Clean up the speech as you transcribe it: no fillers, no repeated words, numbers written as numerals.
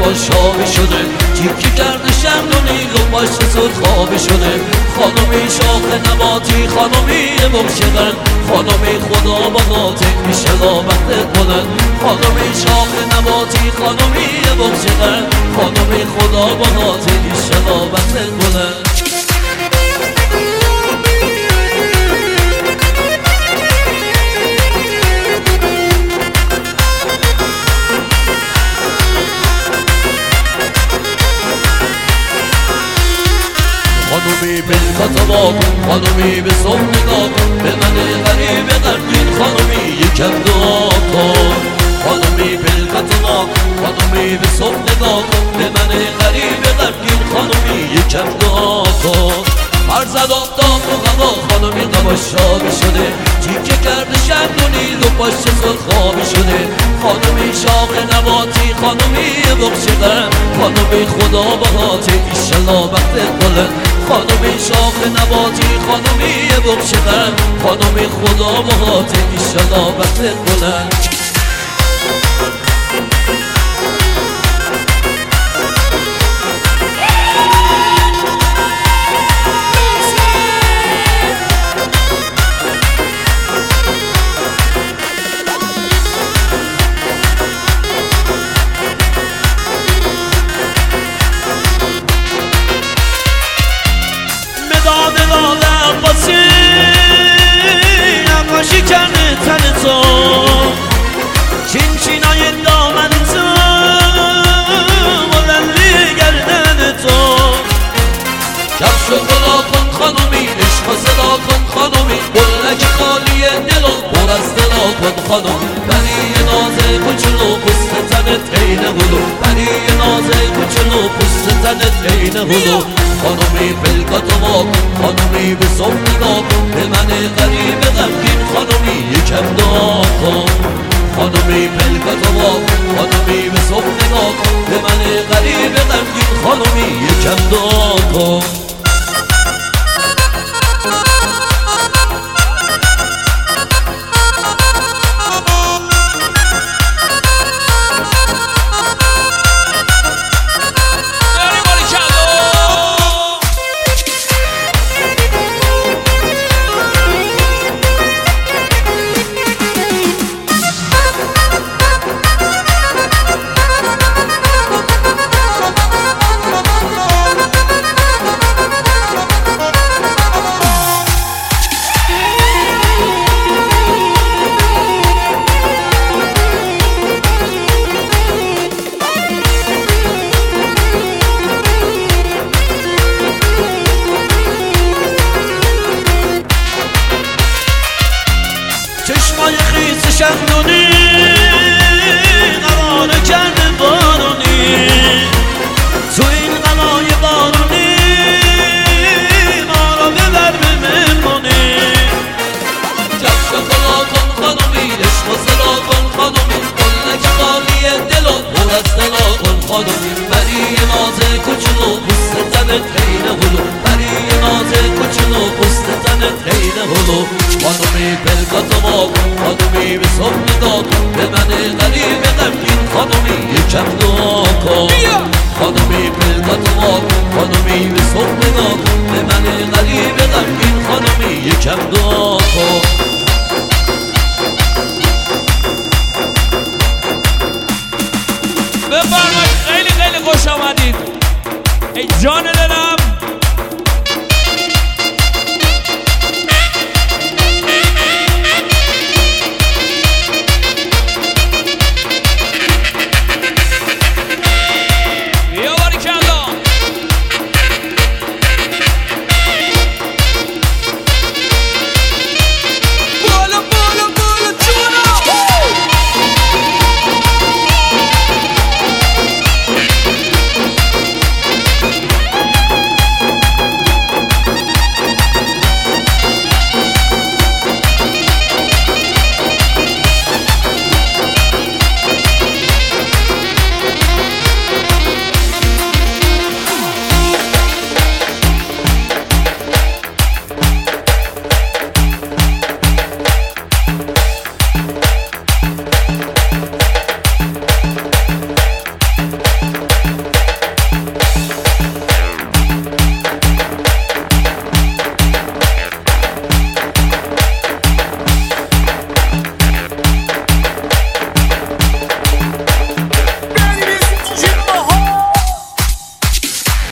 نباشابی شده، تیکی کرده شمدونی و پاش زود خوابی شده. خانومی شاخ نباتی، خانومی بخشدن، خانومی خدا باقاته میشه لابخت کنن. خانومی شاخ نباتی، خانومی بخشدن، خانومی خدا باقاته میشه لابخت کنن. خانومی بالکتبا کن، خانومی به صبح نگاه کن، به من غریب غمگین خانومی یکم دعا کن. خانومی بالکتبا کن، خانومی به صبح نگاه کن، به من غریب غمگین خانومی یکم دعا کن. هر زد آفتاب و هوا خانومی قباشابی شده، تیکه کرده شمدونی و پاش زد خوابی شده. خانومی شاخ نباتی، خانومی بخشدن، خانومی خدا بهاته ایشالله وقت بلند. خانومی شاخ نباتی، خانومی بخشدن، خانومی خدا بهاته ایشالله وقت بلند. نقاشی کرده تن تو، چینچینای دامن تو، بلندی گردن تو. کفش و گلا کن خانومی، عشق و صدا کن خانومی، گلک خالی دل و پر از دلا کن خانومی. بری ناز کوچولو پوست تنت عین هلو، بری ناز کوچولو پوست تنت عین هلو. خانومی بالکتبا کن، خانومی به صبح نگاه کن، به من غریب غمگین خانومی یکم دعا کن. خانومی بالکتبا کن، خانومی به صبح نگاه کن، به من غریب غمگین خانومی یکم دعا کن. چشمای خیس شمدونی قرار کرده بارونی، تو این قلای بارونی ما را ببر به مهمونی. کفش و گلا کن خانومی، عشق و صدا کن خانومی، گلک خالی دل و پر از دلا کن خانومی. بری ناز کوچولو پوست تنت عین هلو، بری ناز کوچولو پوست تنت عین هلو. خانومی بالکتبا کن، خانومی به صبح نگاه کن، به من غریب غمگین خانومی یکم دعا کن. خانومی بالکتبا کن، خانومی به صبح نگاه کن، به من غریب غمگین خانومی یکم دعا کن. بفرمایید خیلی خیلی خوش آمدید ای جان دلم.